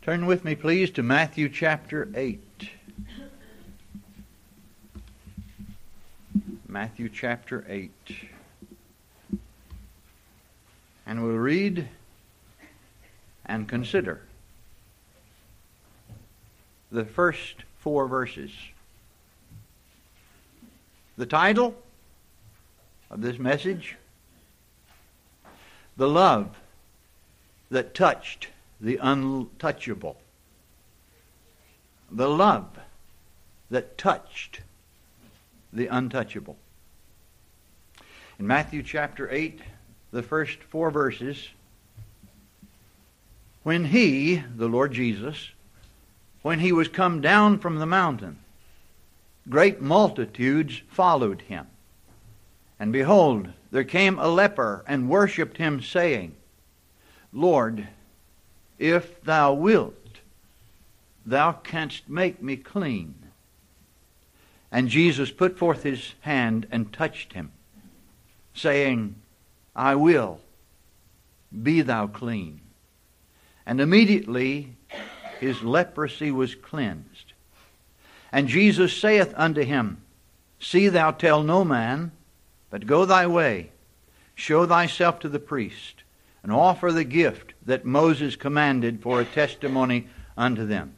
Turn with me, please, to Matthew chapter 8. Matthew chapter 8. And we'll read and consider the first 4 verses. The title of this message: The Love That Touched the Untouchable. The love that touched the untouchable. In Matthew chapter 8, the first 4 verses, when He, the Lord Jesus, when He was come down from the mountain, great multitudes followed Him. And behold, there came a leper and worshipped Him, saying, Lord, if Thou wilt, Thou canst make me clean. And Jesus put forth His hand and touched him, saying, I will, be thou clean. And immediately his leprosy was cleansed. And Jesus saith unto him, See thou tell no man, but go thy way, show thyself to the priest, and offer the gift that Moses commanded for a testimony unto them.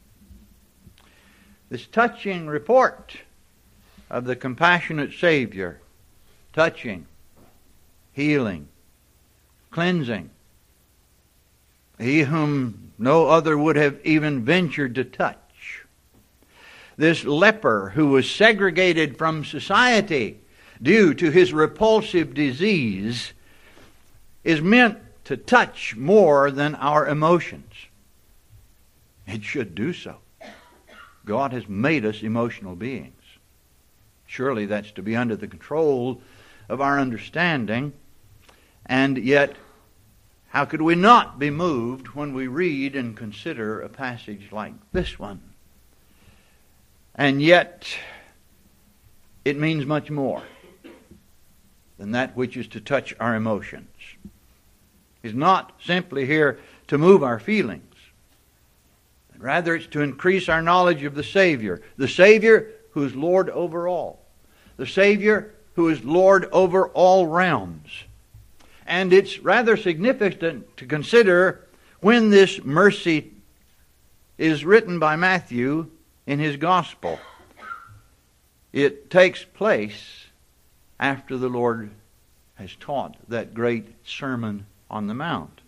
This touching report of the compassionate Savior, touching, healing, cleansing, He whom no other would have even ventured to touch. This leper who was segregated from society due to his repulsive disease is meant to touch more than our emotions. It should do so. God has made us emotional beings. Surely that's to be under the control of our understanding. And yet, how could we not be moved when we read and consider a passage like this one? And yet, it means much more than that which is to touch our emotions. It's not simply here to move our feelings. Rather, it's to increase our knowledge of the Savior who is Lord over all. The Savior who is Lord over all realms. And it's rather significant to consider when this mercy is written by Matthew in his Gospel. It takes place after the Lord has taught that great Sermon on the Mount.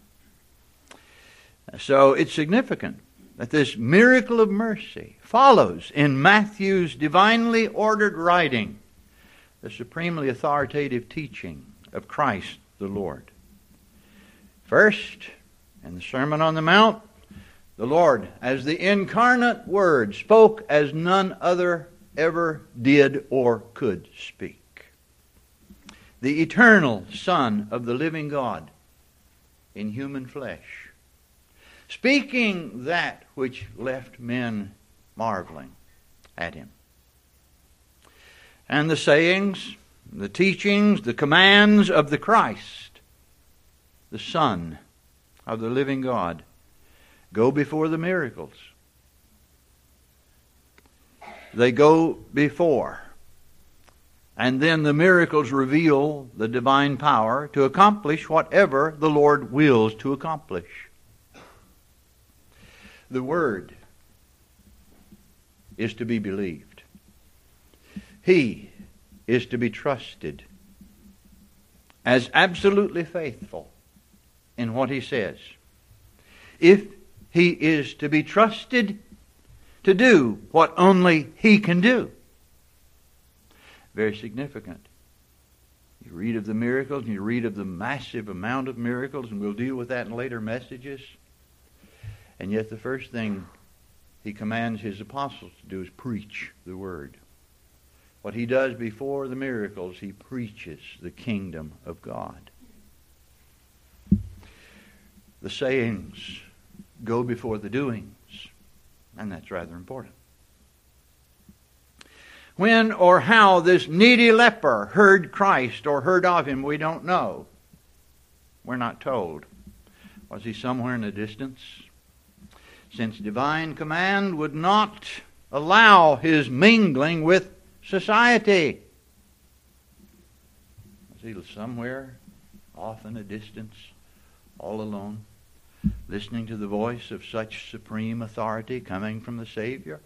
So it's significant that this miracle of mercy follows in Matthew's divinely ordered writing the supremely authoritative teaching of Christ the Lord. First, in the Sermon on the Mount, the Lord, as the incarnate Word, spoke as none other ever did or could speak. The eternal Son of the living God in human flesh, speaking that which left men marveling at Him. And the sayings, the teachings, the commands of the Christ, the Son of the living God, go before the miracles. They go before. And then the miracles reveal the divine power to accomplish whatever the Lord wills to accomplish. The Word is to be believed. He is to be trusted as absolutely faithful in what He says. If He is to be trusted to do what only He can do. Very significant. You read of the miracles and you read of the massive amount of miracles, and we'll deal with that in later messages. And yet the first thing He commands His apostles to do is preach the Word. What He does before the miracles, He preaches the kingdom of God. The sayings go before the doings, and that's rather important. When or how this needy leper heard Christ or heard of Him, we don't know. We're not told. Was he somewhere in the distance? since divine command would not allow his mingling with society. Was he somewhere off in a distance, all alone, listening to the voice of such supreme authority coming from the Savior?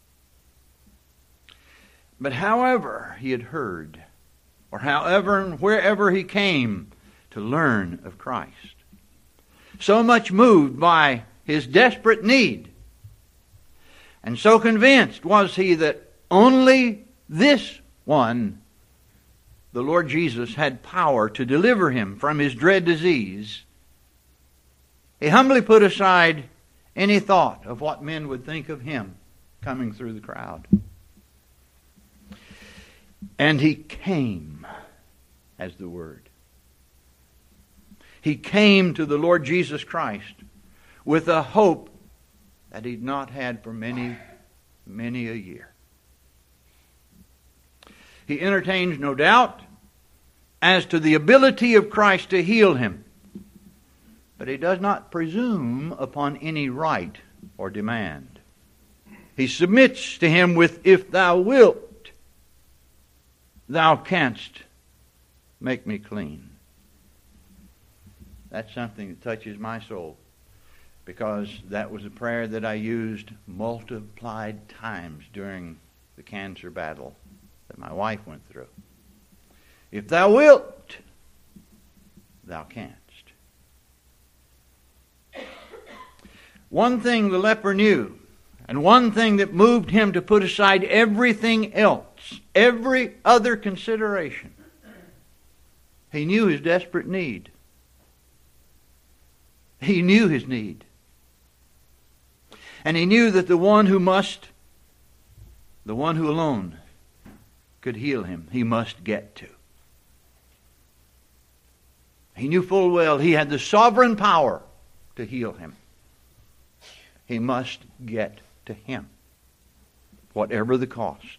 But however he had heard, or however and wherever he came to learn of Christ, so much moved by his desperate need, and so convinced was he that only this one, the Lord Jesus, had power to deliver him from his dread disease, he humbly put aside any thought of what men would think of him coming through the crowd. And he came as the Word. He came to the Lord Jesus Christ with a hope that he'd not had for many, many a year. He entertains no doubt as to the ability of Christ to heal him, but he does not presume upon any right or demand. He submits to him with, "If thou wilt, thou canst make me clean." That's something that touches my soul, because that was a prayer that I used multiplied times during the cancer battle that my wife went through. If thou wilt, thou canst. One thing the leper knew, and one thing that moved him to put aside everything else, every other consideration, he knew his desperate need. He knew his need. And he knew that the one who alone could heal him, he must get to. He knew full well he had the sovereign power to heal him. He must get to him, whatever the cost.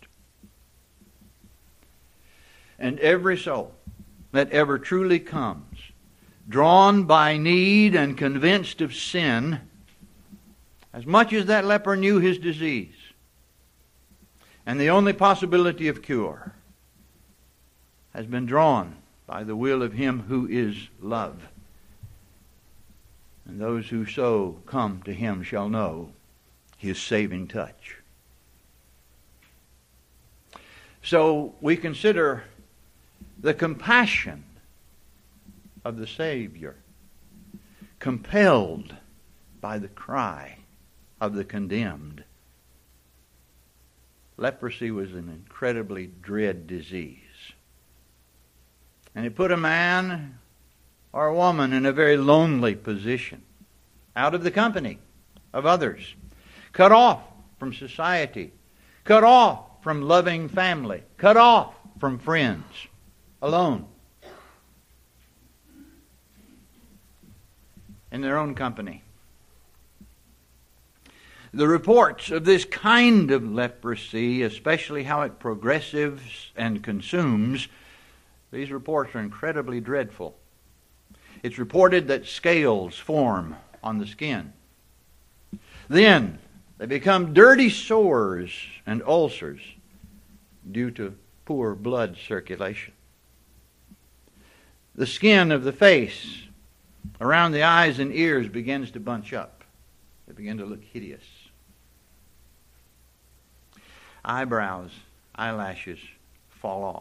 And every soul that ever truly comes, drawn by need and convinced of sin, as much as that leper knew his disease and the only possibility of cure, has been drawn by the will of him who is love. And those who so come to him shall know his saving touch. So we consider the compassion of the Savior, compelled by the cry of the condemned. Leprosy was an incredibly dread disease. And it put a man or a woman in a very lonely position, out of the company of others, cut off from society, cut off from loving family, cut off from friends, alone, in their own company. The reports of this kind of leprosy, especially how it progresses and consumes, these reports are incredibly dreadful. It's reported that scales form on the skin. Then they become dirty sores and ulcers due to poor blood circulation. The skin of the face around the eyes and ears begins to bunch up. They begin to look hideous. Eyebrows, eyelashes fall off.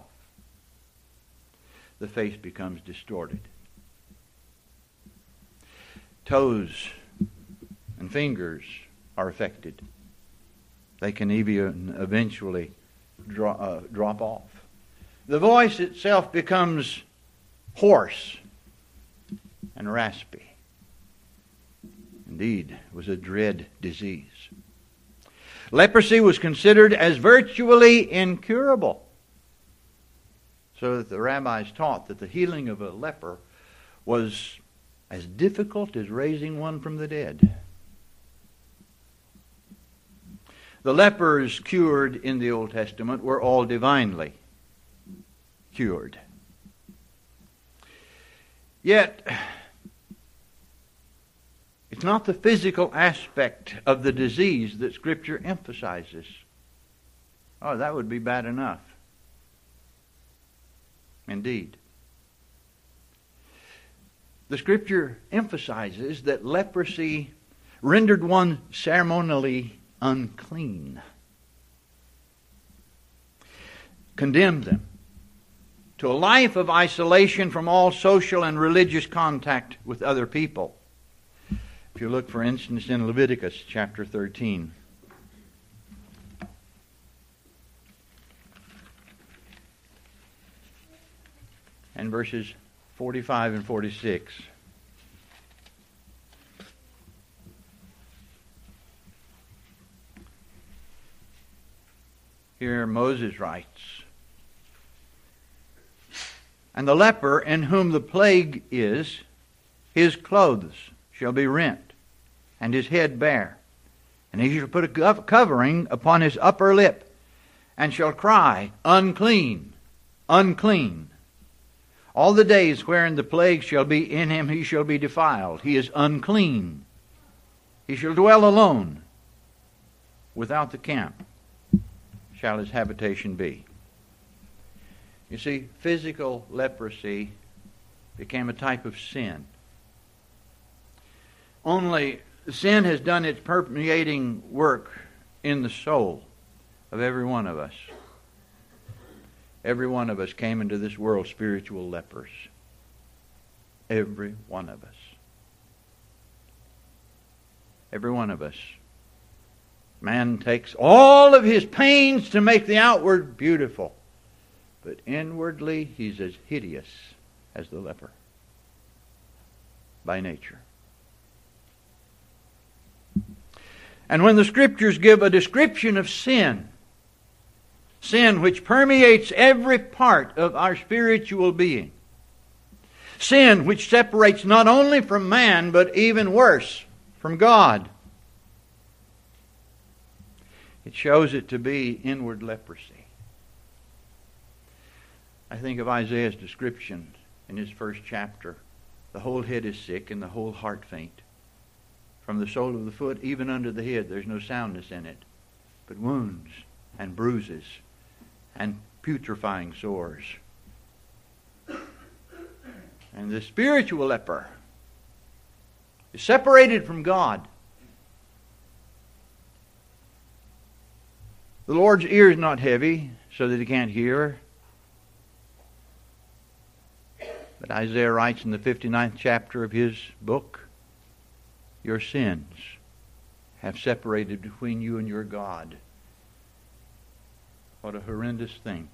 The face becomes distorted. Toes and fingers are affected. They can even eventually drop off. The voice itself becomes hoarse and raspy. Indeed, it was a dread disease. Leprosy was considered as virtually incurable, so that the rabbis taught that the healing of a leper was as difficult as raising one from the dead. The lepers cured in the Old Testament were all divinely cured. Yet, It's not the physical aspect of the disease that Scripture emphasizes. Oh, that would be bad enough. Indeed. The Scripture emphasizes that leprosy rendered one ceremonially unclean, condemned them to a life of isolation from all social and religious contact with other people. If you look, for instance, in Leviticus chapter 13. And verses 45 and 46. Here Moses writes, "And the leper in whom the plague is, his clothes shall be rent, and his head bare. And he shall put a covering upon his upper lip, and shall cry, Unclean, unclean. All the days wherein the plague shall be in him, he shall be defiled. He is unclean. He shall dwell alone. Without the camp shall his habitation be." You see, physical leprosy became a type of sin. Only sin has done its permeating work in the soul of every one of us. Every one of us came into this world spiritual lepers. Every one of us. Every one of us. Man takes all of his pains to make the outward beautiful, but inwardly he's as hideous as the leper by nature. And when the Scriptures give a description of sin, sin which permeates every part of our spiritual being, sin which separates not only from man, but even worse, from God, it shows it to be inward leprosy. I think of Isaiah's description in his first chapter. The whole head is sick and the whole heart faint. From the sole of the foot even under the head, there's no soundness in it, but wounds and bruises and putrefying sores. And the spiritual leper is separated from God. The Lord's ear is not heavy so that he can't hear. But Isaiah writes in the 59th chapter of his book, "Your sins have separated between you and your God." What a horrendous thing.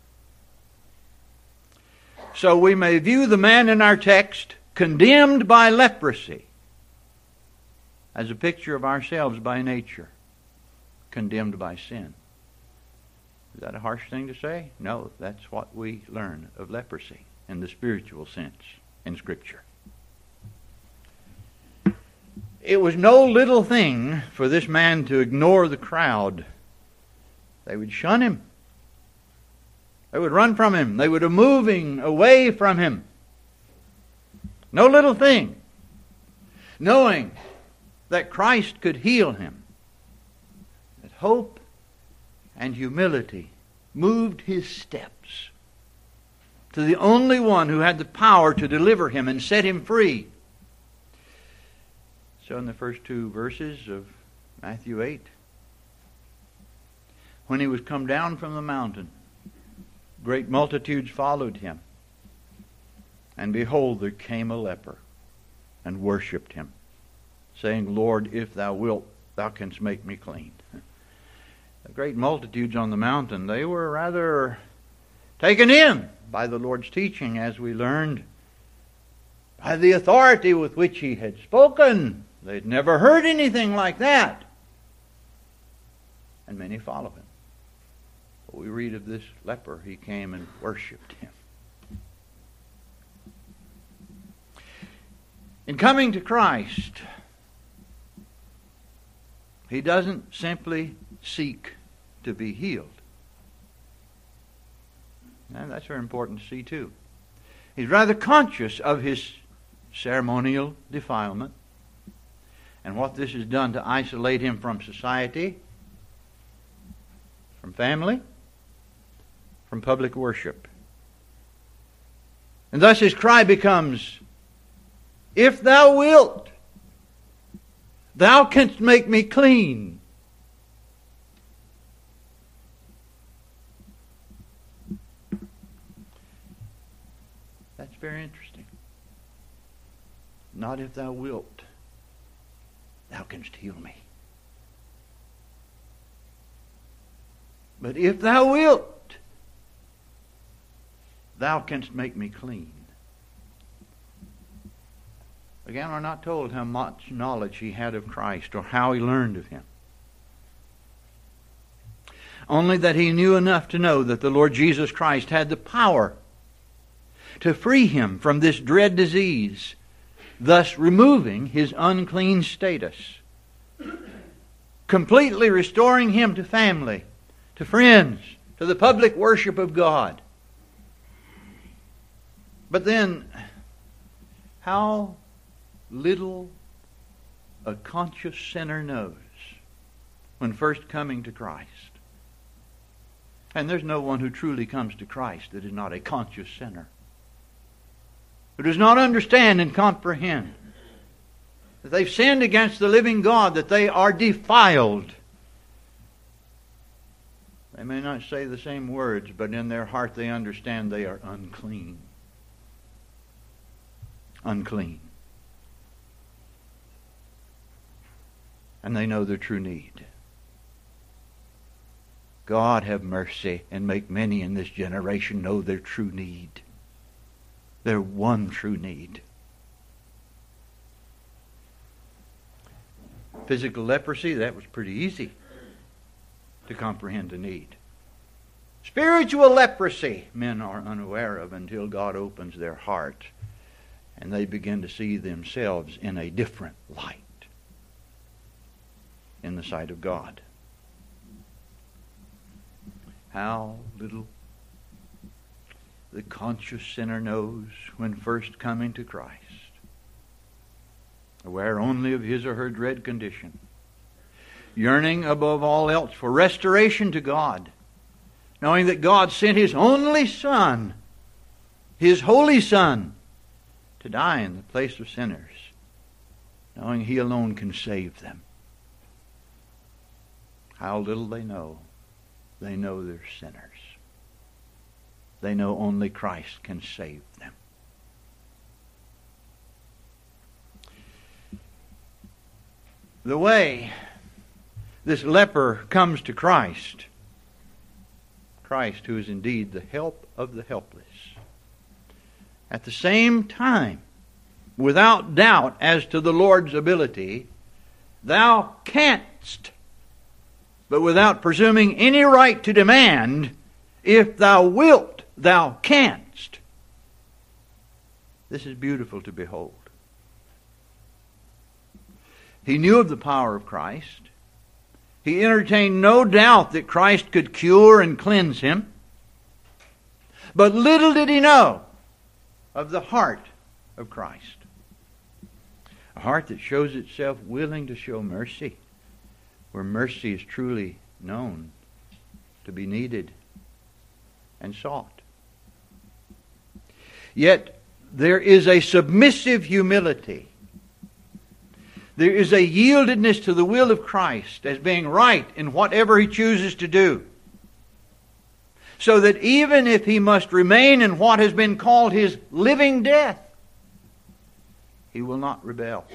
So we may view the man in our text, condemned by leprosy, as a picture of ourselves by nature, condemned by sin. Is that a harsh thing to say? No, that's what we learn of leprosy in the spiritual sense in Scripture. It was no little thing for this man to ignore the crowd. They would shun him. They would run from him. They would be moving away from him. No little thing. Knowing that Christ could heal him. That hope and humility moved his steps to the only one who had the power to deliver him and set him free. So in the first two verses of Matthew 8, when he was come down from the mountain, great multitudes followed him. And behold, there came a leper and worshipped him, saying, Lord, if thou wilt, thou canst make me clean. The great multitudes on the mountain, they were rather taken in by the Lord's teaching, as we learned, by the authority with which he had spoken. They'd never heard anything like that. And many followed him. But we read of this leper, he came and worshipped him. In coming to Christ, he doesn't simply seek to be healed. And that's very important to see too. He's rather conscious of his ceremonial defilement. and what this has done to isolate him from society, from family, from public worship. And thus his cry becomes, "If thou wilt, thou canst make me clean." That's very interesting. Not if thou wilt, thou canst heal me. But if thou wilt, thou canst make me clean. Again, we're not told how much knowledge he had of Christ or how he learned of him. Only that he knew enough to know that the Lord Jesus Christ had the power to free him from this dread disease, thus removing his unclean status, completely restoring him to family, to friends, to the public worship of God. But then, how little a conscious sinner knows when first coming to Christ. And there's no one who truly comes to Christ that is not a conscious sinner, who does not understand and comprehend that they've sinned against the living God, that they are defiled. They may not say the same words, but in their heart they understand they are unclean. Unclean. And they know their true need. God have mercy and make many in this generation know their true need. Their one true need. Physical leprosy, that was pretty easy to comprehend the need. Spiritual leprosy, men are unaware of until God opens their heart and they begin to see themselves in a different light in the sight of God. How little the conscious sinner knows when first coming to Christ, aware only of his or her dread condition, yearning above all else for restoration to God, knowing that God sent His only Son, His holy Son, to die in the place of sinners, knowing He alone can save them. How little they know. They know they're sinners. They know only Christ can save them. The way this leper comes to Christ, Christ who is indeed the help of the helpless, at the same time, without doubt as to the Lord's ability, thou canst, but without presuming any right to demand, if thou wilt, thou canst. This is beautiful to behold. He knew of the power of Christ. He entertained no doubt that Christ could cure and cleanse him. But little did he know of the heart of Christ. A heart that shows itself willing to show mercy, where mercy is truly known to be needed and sought. Yet there is a submissive humility. There is a yieldedness to the will of Christ as being right in whatever He chooses to do. So that even if He must remain in what has been called His living death, He will not rebel.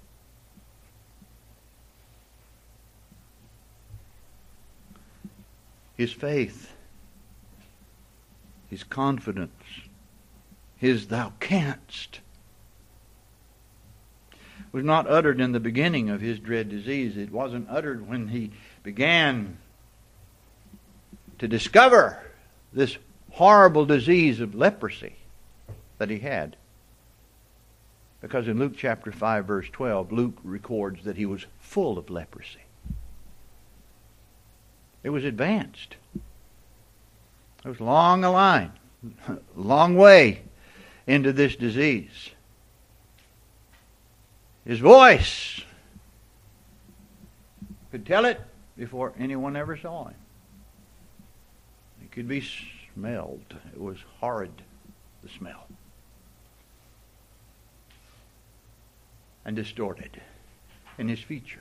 His faith, His confidence, His "thou canst" was not uttered in the beginning of his dread disease. It wasn't uttered when he began to discover this horrible disease of leprosy that he had. Because in Luke chapter 5 verse 12, Luke records that he was full of leprosy. It was advanced. It was long a line, long way into this disease. His voice Could tell it before anyone ever saw him. He could be smelled. It was horrid, the smell. And distorted in his features.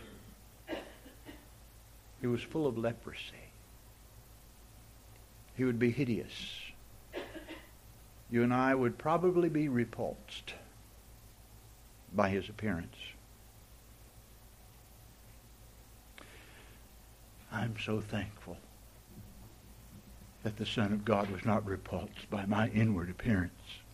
He was full of leprosy. He would be hideous. You and I would probably be repulsed by his appearance. I'm so thankful that the Son of God was not repulsed by my inward appearance.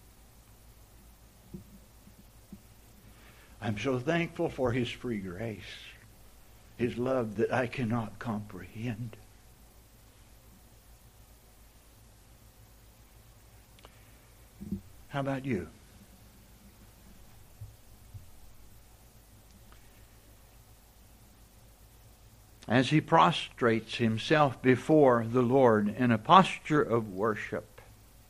I'm so thankful for his free grace, his love that I cannot comprehend. How about you? As he prostrates himself before the Lord in a posture of worship,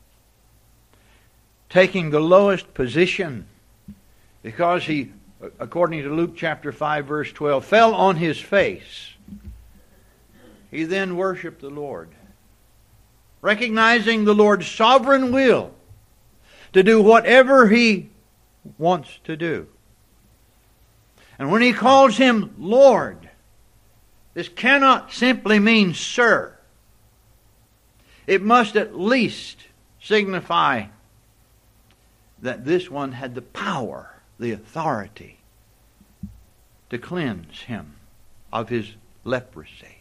taking the lowest position, because he, according to Luke chapter 5, verse 12, fell on his face, he then worshiped the Lord, recognizing the Lord's sovereign will to do whatever he wants to do. And when he calls him Lord, this cannot simply mean sir. It must at least signify that this one had the power, the authority to cleanse him of his leprosy.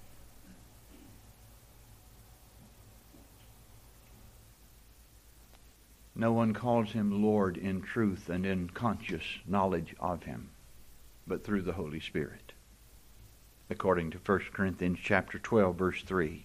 No one calls him Lord in truth and in conscious knowledge of him, but through the Holy Spirit, according to 1 Corinthians chapter 12, verse 3.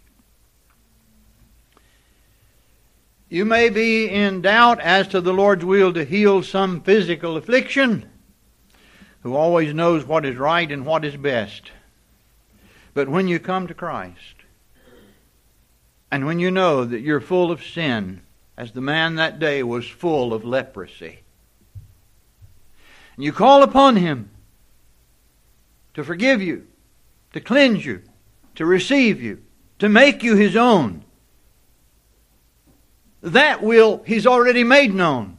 You may be in doubt as to the Lord's will to heal some physical affliction, who always knows what is right and what is best. But when you come to Christ, and when you know that you're full of sin, as the man that day was full of leprosy, and you call upon him to forgive you, to cleanse you, to receive you, to make you his own, that will he's already made known.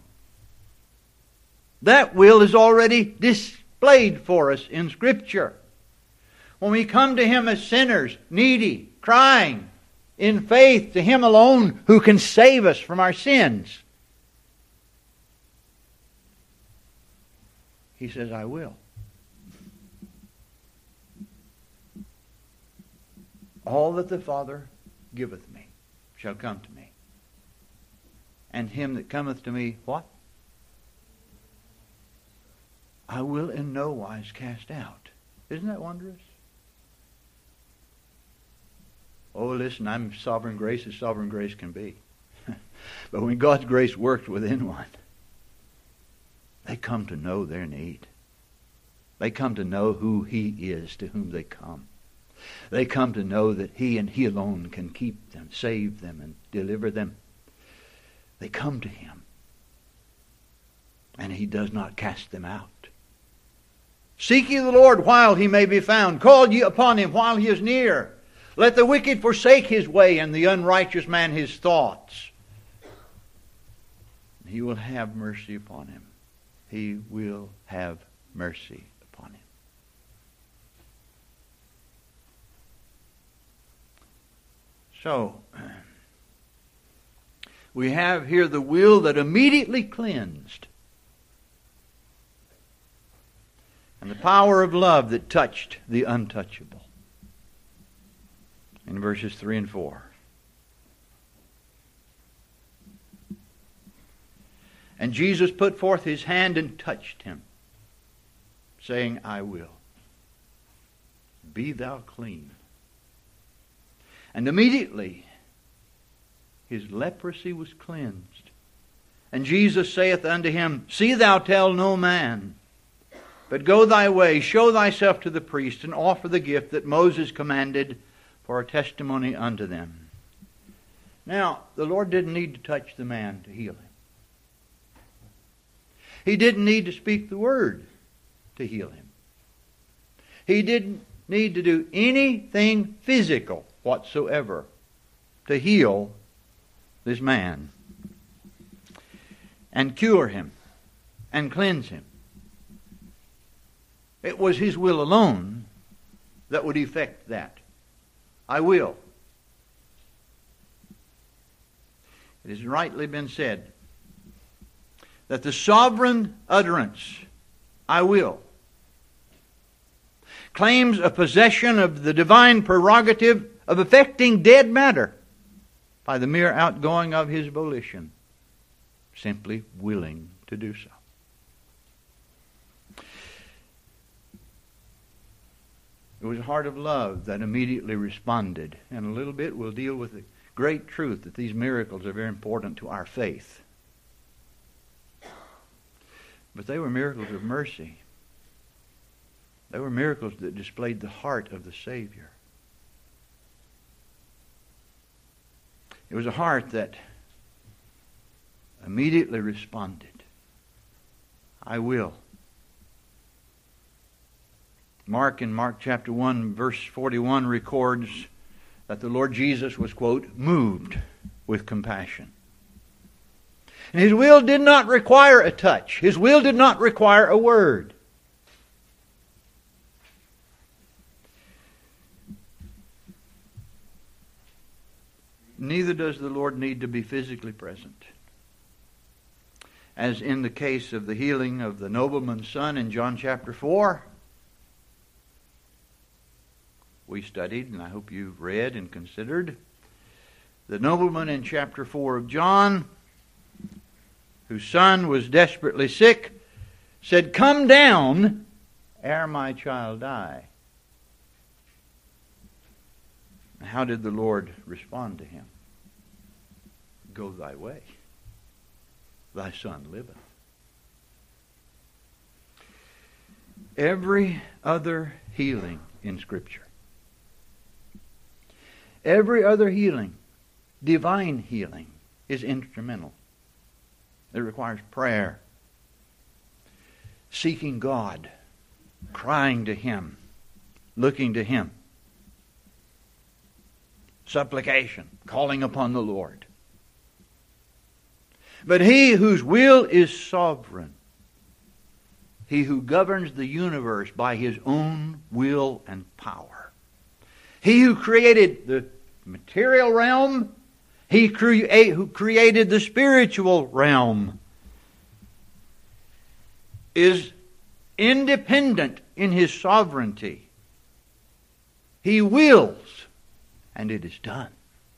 That will is already displayed for us in Scripture. When we come to him as sinners, needy, crying, in faith to him alone who can save us from our sins, he says, I will. All that the Father giveth me shall come to me. And him that cometh to me, what? I will in no wise cast out. Isn't that wondrous? Oh, listen, I'm sovereign grace as sovereign grace can be. But when God's grace works within one, they come to know their need. They come to know who he is to whom they come. They come to know that he and he alone can keep them, save them, and deliver them. They come to him, and he does not cast them out. Seek ye the Lord while he may be found. Call ye upon him while he is near. Let the wicked forsake his way, and the unrighteous man his thoughts. He will have mercy upon him. He will have mercy upon him. So, we have here the will that immediately cleansed, and the power of love that touched the untouchable. In verses 3 and 4. And Jesus put forth his hand and touched him, saying, I will. Be thou clean. And immediately his leprosy was cleansed. And Jesus saith unto him, See thou tell no man, but go thy way, show thyself to the priest, and offer the gift that Moses commanded for a testimony unto them. Now, the Lord didn't need to touch the man to heal him. He didn't need to speak the word to heal him. He didn't need to do anything physical whatsoever to heal this man and cure him and cleanse him. It was His will alone that would effect that. I will. It has rightly been said that the sovereign utterance, I will, claims a possession of the divine prerogative of affecting dead matter by the mere outgoing of His volition, simply willing to do so. It was a heart of love that immediately responded. In a little bit we'll deal with the great truth that these miracles are very important to our faith. But they were miracles of mercy. They were miracles that displayed the heart of the Savior. It was a heart that immediately responded. I will. Mark in Mark chapter 1 verse 41 records that the Lord Jesus was, quote, moved with compassion. And His will did not require a touch. His will did not require a word. Neither does the Lord need to be physically present. As in the case of the healing of the nobleman's son in John chapter 4, we studied, and I hope you've read and considered, the nobleman in chapter 4 of John, whose son was desperately sick, said, "Come down, ere my child die." How did the Lord respond to him? Go thy way. Thy son liveth. Every other healing in Scripture, every other healing, divine healing, is instrumental. It requires prayer, seeking God, crying to Him, looking to Him, supplication, calling upon the Lord. But He whose will is sovereign, He who governs the universe by His own will and power, He who created the material realm, He who created the spiritual realm, is independent in His sovereignty. He wills, and it is done.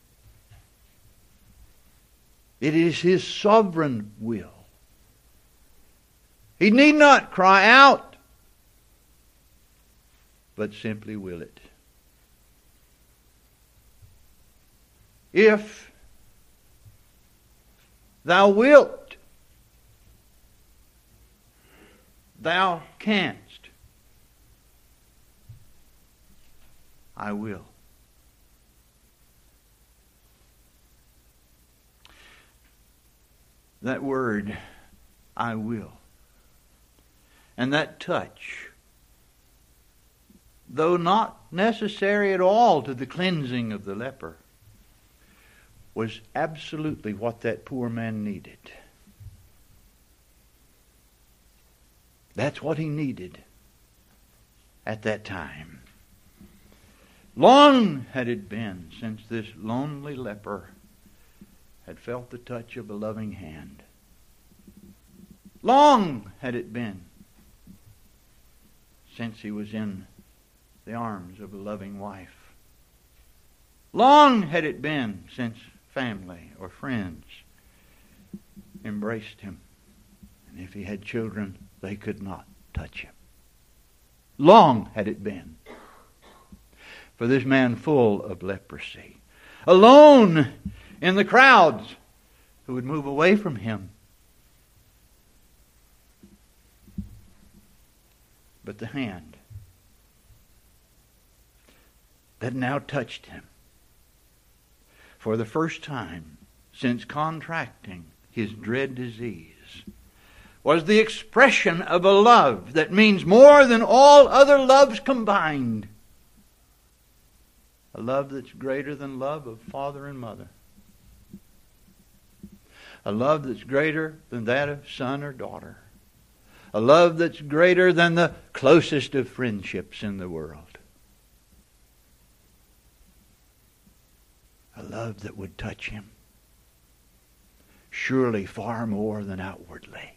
It is His sovereign will. He need not cry out, but simply will it. If thou wilt, thou canst, I will. That word, I will, and that touch, though not necessary at all to the cleansing of the leper, was absolutely what that poor man needed. That's what he needed at that time. Long had it been since this lonely leper had felt the touch of a loving hand. Long had it been since he was in the arms of a loving wife. Long had it been since family or friends embraced him. And if he had children, they could not touch him. Long had it been for this man full of leprosy, alone in the crowds who would move away from him. But the hand that now touched him for the first time since contracting his dread disease was the expression of a love that means more than all other loves combined. A love that's greater than love of father and mother. A love that's greater than that of son or daughter. A love that's greater than the closest of friendships in the world. A love that would touch him. Surely far more than outwardly.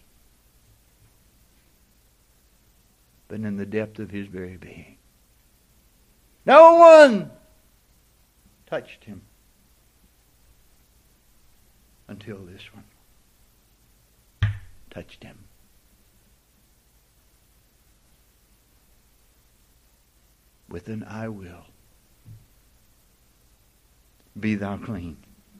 But in the depth of his very being. No one touched him until this one touched him. With an I will. Be thou clean.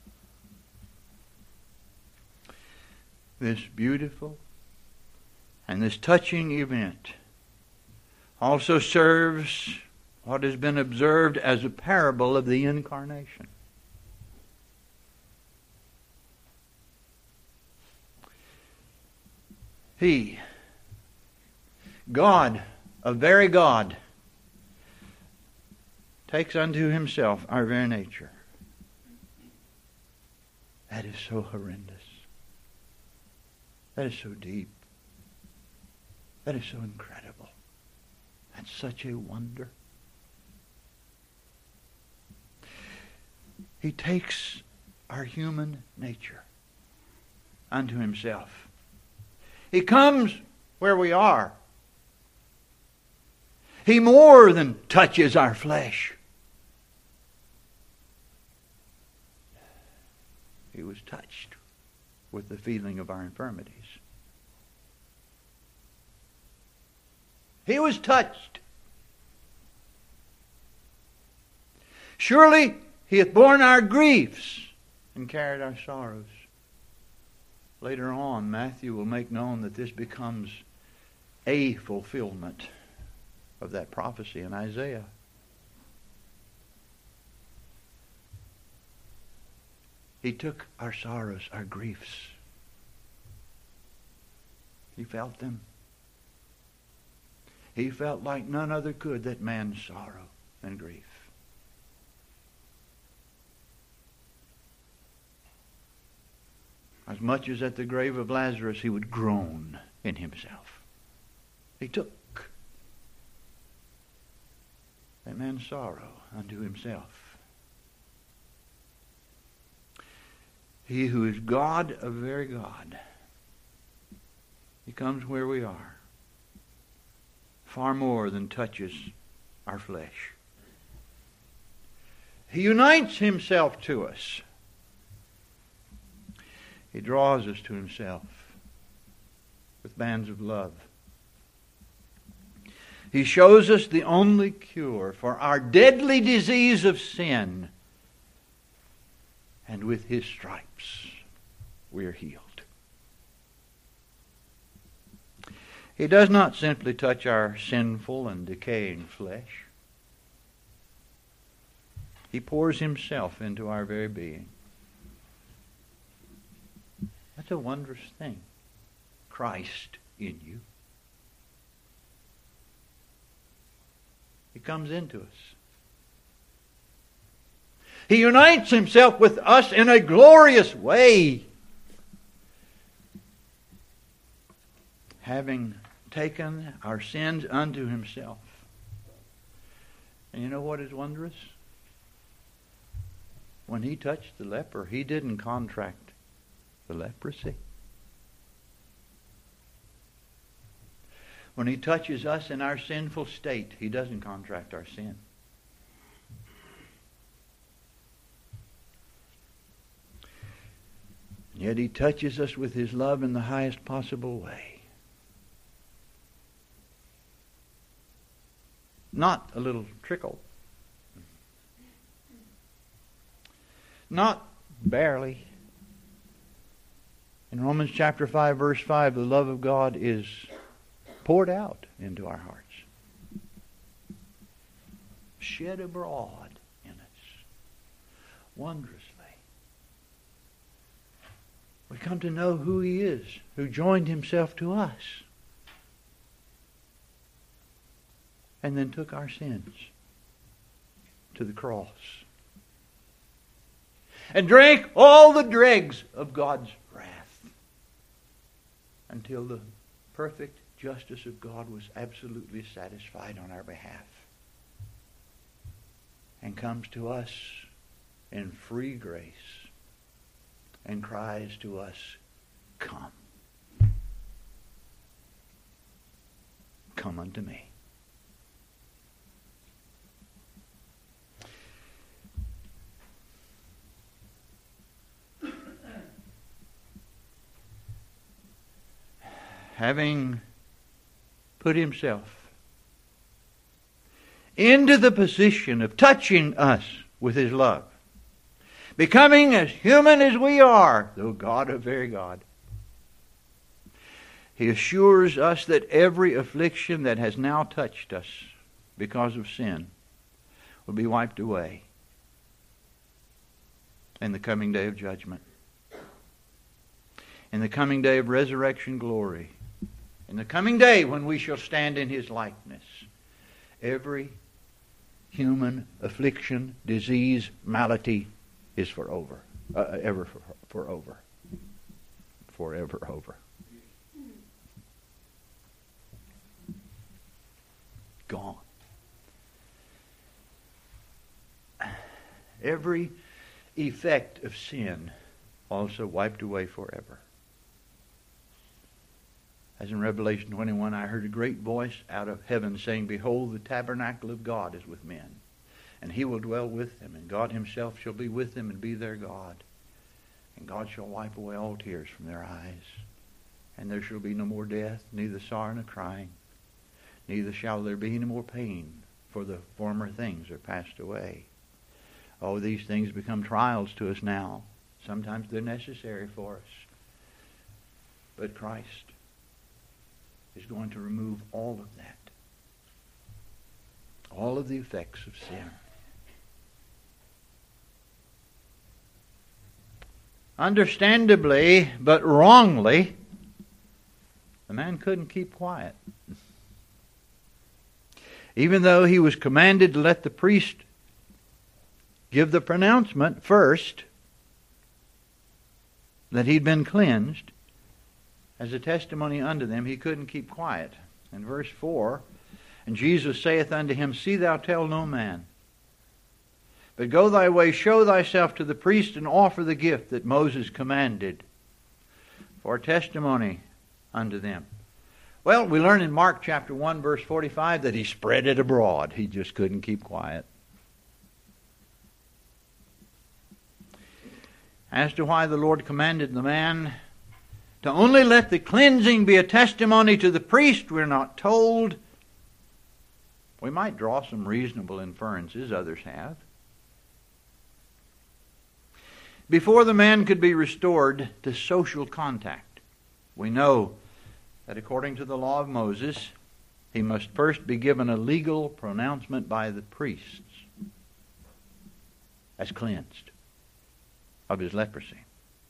This beautiful and this touching event also serves what has been observed as a parable of the incarnation. He, God, a very God, takes unto himself our very nature. That is so horrendous. That is so deep. That is so incredible. That's such a wonder. He takes our human nature unto himself. He comes where we are. He more than touches our flesh. He was touched with the feeling of our infirmities. He was touched. Surely he hath borne our griefs and carried our sorrows. Later on, Matthew will make known that this becomes a fulfillment of that prophecy in Isaiah. He took our sorrows, our griefs. He felt them. He felt like none other could that man's sorrow and grief. As much as at the grave of Lazarus he would groan in himself. He took that man's sorrow unto himself. He who is God of very God, he comes where we are, far more than touches our flesh. He unites himself to us. He draws us to himself with bands of love. He shows us the only cure for our deadly disease of sin. And with his stripes we are healed. He does not simply touch our sinful and decaying flesh. He pours himself into our very being. That's a wondrous thing. Christ in you. He comes into us. He unites himself with us in a glorious way. Having taken our sins unto himself. And you know what is wondrous? When he touched the leper, he didn't contract the leprosy. When he touches us in our sinful state, he doesn't contract our sin. Yet he touches us with his love in the highest possible way. Not a little trickle. Not barely. In Romans chapter 5, verse 5, the love of God is poured out into our hearts. Shed abroad in us. Wondrously. We come to know who he is, who joined himself to us. And then took our sins to the cross and drank all the dregs of God's wrath until the perfect justice of God was absolutely satisfied on our behalf, and comes to us in free grace and cries to us, "Come. Come unto me." Having put himself into the position of touching us with his love, becoming as human as we are, though God, a very God, he assures us that every affliction that has now touched us because of sin will be wiped away in the coming day of judgment, in the coming day of resurrection glory, in the coming day when we shall stand in his likeness. Every human affliction, disease, malady is forever. Forever over. Gone. Every effect of sin also wiped away forever. As in Revelation 21, I heard a great voice out of heaven saying, "Behold, the tabernacle of God is with men, and he will dwell with them, and God himself shall be with them and be their God. And God shall wipe away all tears from their eyes. And there shall be no more death, neither sorrow nor crying, neither shall there be any more pain, for the former things are passed away." Oh, these things become trials to us now. Sometimes they're necessary for us. But Christ is going to remove all of that. All of the effects of sin. Understandably, but wrongly, the man couldn't keep quiet. Even though he was commanded to let the priest give the pronouncement first that he'd been cleansed, as a testimony unto them, he couldn't keep quiet. In verse 4, "And Jesus saith unto him, See thou tell no man, but go thy way, show thyself to the priest, and offer the gift that Moses commanded for testimony unto them." Well, we learn in Mark chapter 1, verse 45, that he spread it abroad. He just couldn't keep quiet. As to why the Lord commanded the man to only let the cleansing be a testimony to the priest, we're not told. We might draw some reasonable inferences, others have. Before the man could be restored to social contact, we know that according to the law of Moses, he must first be given a legal pronouncement by the priests as cleansed of his leprosy.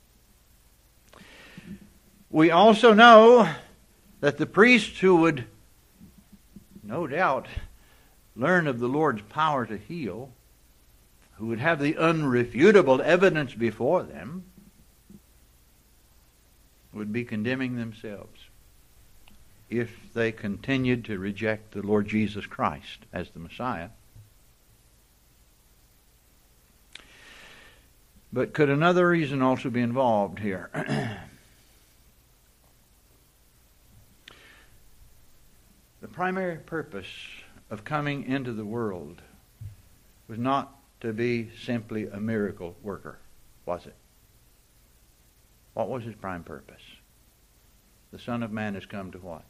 We also know that the priests who would no doubt learn of the Lord's power to heal, who would have the unrefutable evidence before them, would be condemning themselves if they continued to reject the Lord Jesus Christ as the Messiah. But could another reason also be involved here? The primary purpose of coming into the world was not to be simply a miracle worker, was it? What was his prime purpose? The Son of Man has come to what?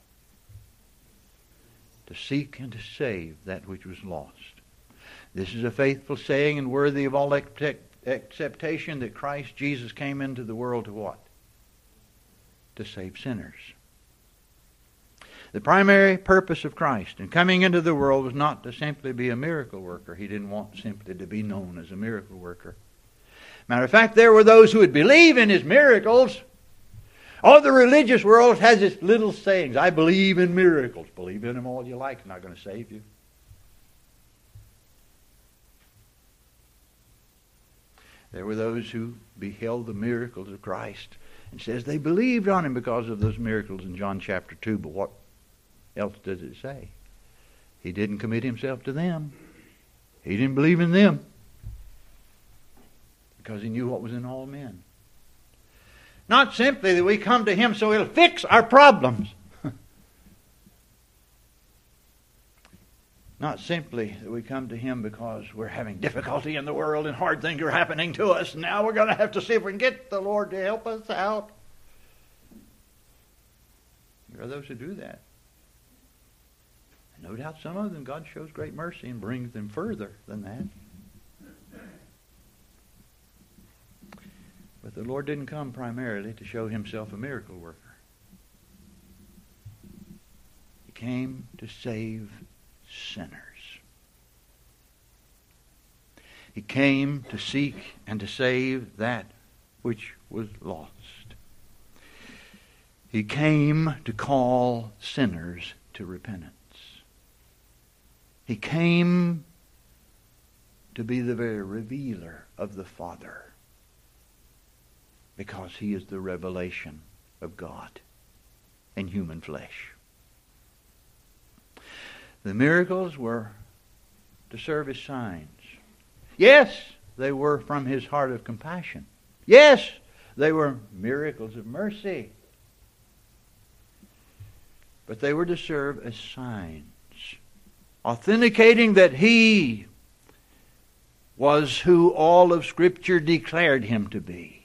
To seek and to save that which was lost. This is a faithful saying and worthy of all acceptation, that Christ Jesus came into the world to what? To save sinners. The primary purpose of Christ in coming into the world was not to simply be a miracle worker. He didn't want simply to be known as a miracle worker. Matter of fact, there were those who would believe in his miracles. All the religious world has its little sayings. I believe in miracles. Believe in them all you like. It's not going to save you. There were those who beheld the miracles of Christ and says they believed on him because of those miracles in John chapter 2. But what else does it say? He didn't commit himself to them. He didn't believe in them because he knew what was in all men. Not simply that we come to him so he'll fix our problems. Not simply that we come to him because we're having difficulty in the world and hard things are happening to us. And now we're going to have to see if we can get the Lord to help us out. There are those who do that. And no doubt some of them God shows great mercy and brings them further than that. But the Lord didn't come primarily to show himself a miracle worker. He came to save sinners. He came to seek and to save that which was lost. He came to call sinners to repentance. He came to be the very revealer of the Father, because he is the revelation of God in human flesh. The miracles were to serve as signs. Yes, they were from his heart of compassion. Yes, they were miracles of mercy. But they were to serve as signs, authenticating that he was who all of Scripture declared him to be.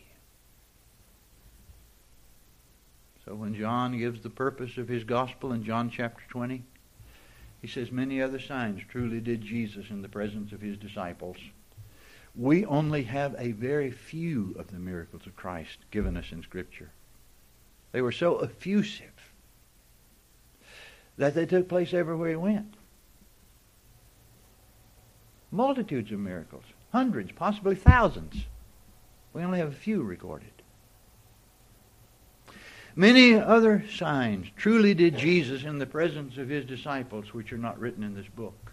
So when John gives the purpose of his gospel in John chapter 20, he says, many other signs truly did Jesus in the presence of his disciples. We only have a very few of the miracles of Christ given us in Scripture. They were so effusive that they took place everywhere he went. Multitudes of miracles, hundreds, possibly thousands. We only have a few recorded. Many other signs truly did Jesus in the presence of his disciples, which are not written in this book.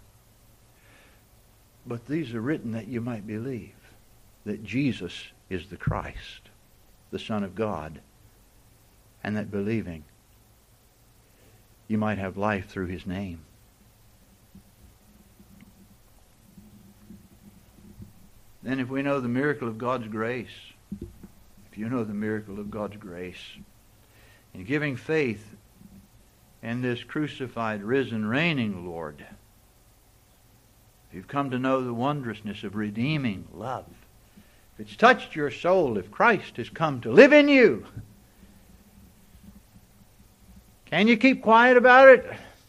But these are written that you might believe that Jesus is the Christ, the Son of God, and that believing you might have life through his name. Then if we know the miracle of God's grace, if you know the miracle of God's grace, in giving faith in this crucified, risen, reigning Lord, if you've come to know the wondrousness of redeeming love, if it's touched your soul, if Christ has come to live in you, can you keep quiet about it?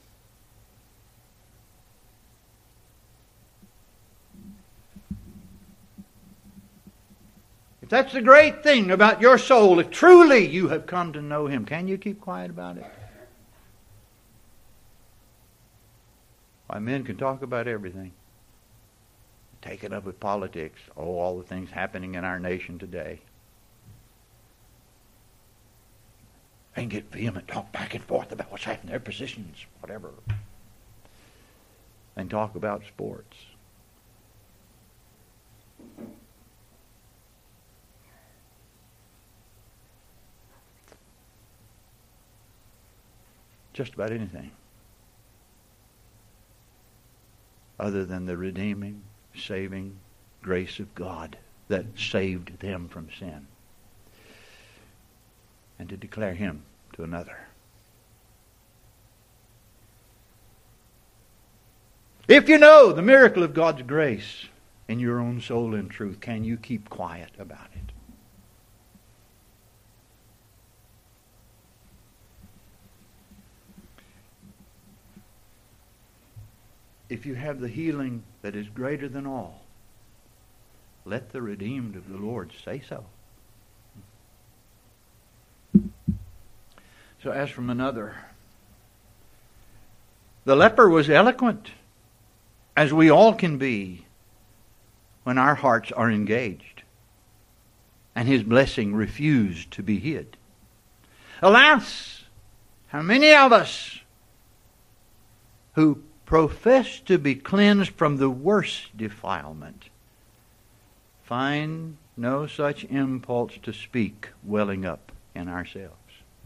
If that's the great thing about your soul, if truly you have come to know him, can you keep quiet about it? Why, men can talk about everything. Take it up with politics. Oh, all the things happening in our nation today. They can get vehement, talk back and forth about what's happening, their positions, whatever. And talk about sports. Just about anything other than the redeeming, saving grace of God that saved them from sin, and to declare him to another. If you know the miracle of God's grace in your own soul and truth, can you keep quiet about it? If you have the healing that is greater than all, let the redeemed of the Lord say so. So as from another, the leper was eloquent, as we all can be when our hearts are engaged and his blessing refused to be hid. Alas, how many of us who profess to be cleansed from the worst defilement find no such impulse to speak welling up in ourselves.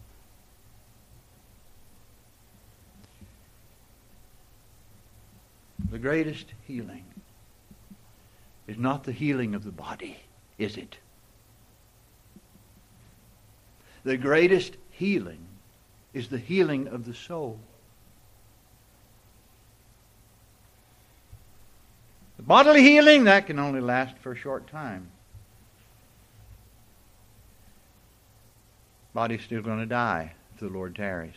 The greatest healing is not the healing of the body, is it? The greatest healing is the healing of the soul. The bodily healing, that can only last for a short time. Body's still going to die if the Lord tarries.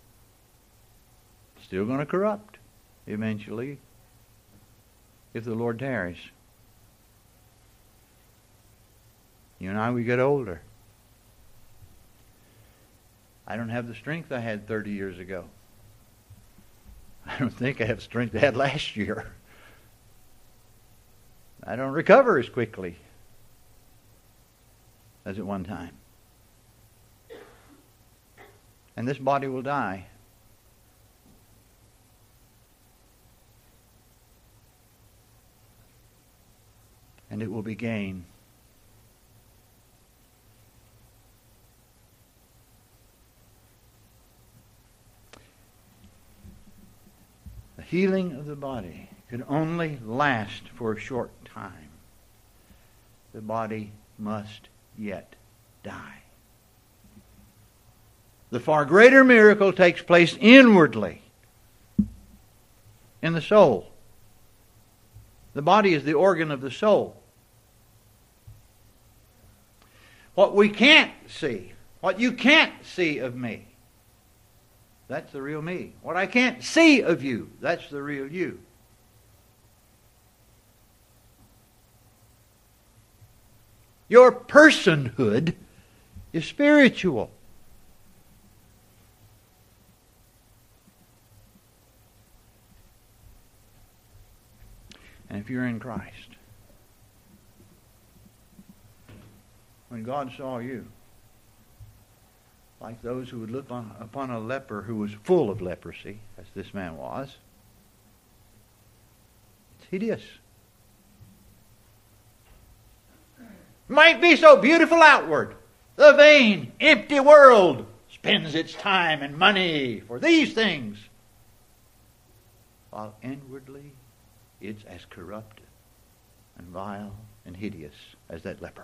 Still going to corrupt eventually if the Lord tarries. You and I, we get older. I don't have the strength I had 30 years ago. I don't think I have the strength I had last year. I don't recover as quickly as at one time. And this body will die. And it will be gain. The healing of the body can only last for a short time. The body must yet die. The far greater miracle takes place inwardly in the soul. The body is the organ of the soul. What we can't see, what you can't see of me, that's the real me. What I can't see of you, that's the real you. Your personhood is spiritual. And if you're in Christ, when God saw you, like those who would look upon a leper who was full of leprosy, as this man was, it's hideous. Might be so beautiful outward. The vain, empty world spends its time and money for these things, while inwardly it's as corrupt and vile and hideous as that leper.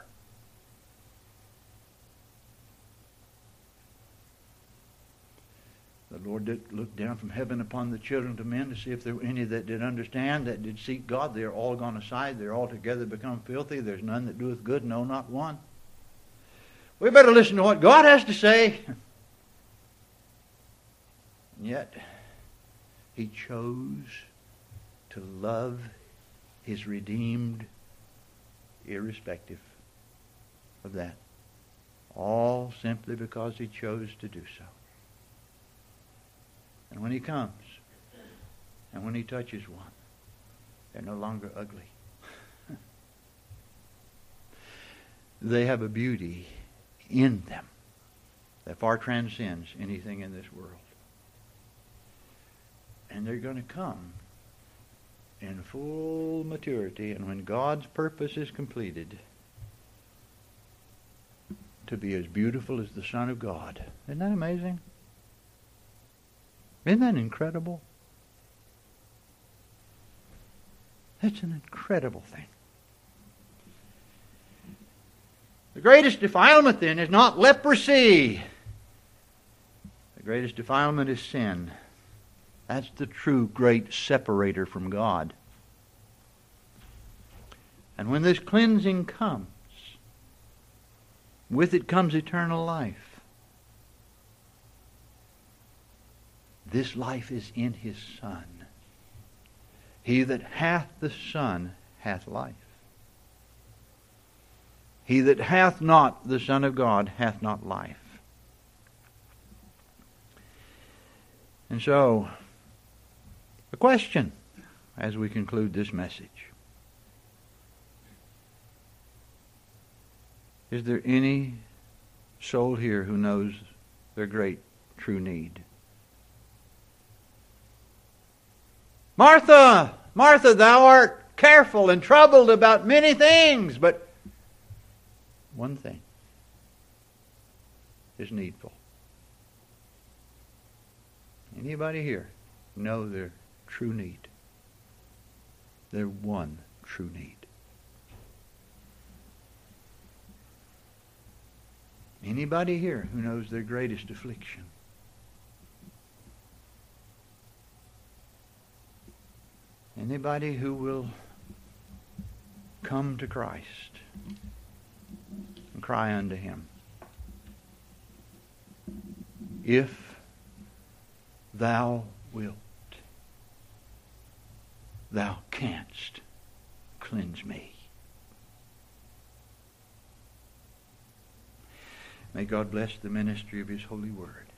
The Lord did look down from heaven upon the children of men to see if there were any that did understand, that did seek God. They are all gone aside. They are altogether become filthy. There's none that doeth good, no, not one. We better listen to what God has to say. And yet, He chose to love His redeemed irrespective of that. All simply because He chose to do so. And when He comes, and when He touches one, they're no longer ugly. They have a beauty in them that far transcends anything in this world. And they're going to come in full maturity, and when God's purpose is completed, to be as beautiful as the Son of God. Isn't that amazing? Isn't that incredible? That's an incredible thing. The greatest defilement, then, is not leprosy. The greatest defilement is sin. That's the true great separator from God. And when this cleansing comes, with it comes eternal life. This life is in His Son. He that hath the Son hath life. He that hath not the Son of God hath not life. And so, a question as we conclude this message. Is there any soul here who knows their great true need? Martha, Martha, thou art careful and troubled about many things, but one thing is needful. Anybody here know their true need? Their one true need. Anybody here who knows their greatest affliction? Anybody who will come to Christ and cry unto Him, if thou wilt, thou canst cleanse me. May God bless the ministry of His holy word.